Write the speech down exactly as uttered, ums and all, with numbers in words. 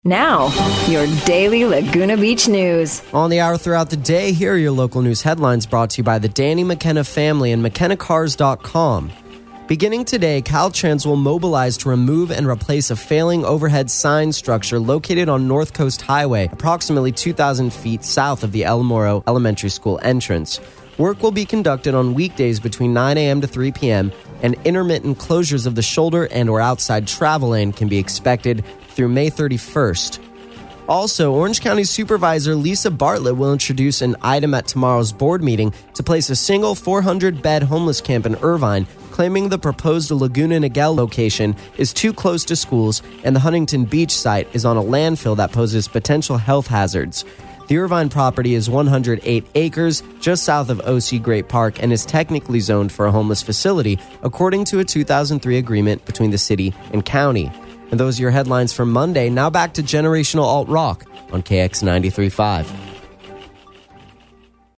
Now, your daily Laguna Beach news. On the hour throughout the day, here are your local news headlines brought to you by the Danny McKenna family and McKenna Cars dot com. Beginning today, Caltrans will mobilize to remove and replace a failing overhead sign structure located on North Coast Highway, approximately two thousand feet south of the El Moro Elementary School entrance. Work will be conducted on weekdays between nine a.m. to three p.m., and intermittent closures of the shoulder and or outside travel lane can be expected through May thirty-first. Also, Orange County Supervisor Lisa Bartlett will introduce an item at tomorrow's board meeting to place a single four hundred bed homeless camp in Irvine, claiming the proposed Laguna Niguel location is too close to schools and the Huntington Beach site is on a landfill that poses potential health hazards. The Irvine property is one hundred eight acres just south of O C Great Park and is technically zoned for a homeless facility, according to a two thousand three agreement between the city and county. And those are your headlines for Monday. Now back to Generational Alt Rock on K X ninety-three point five.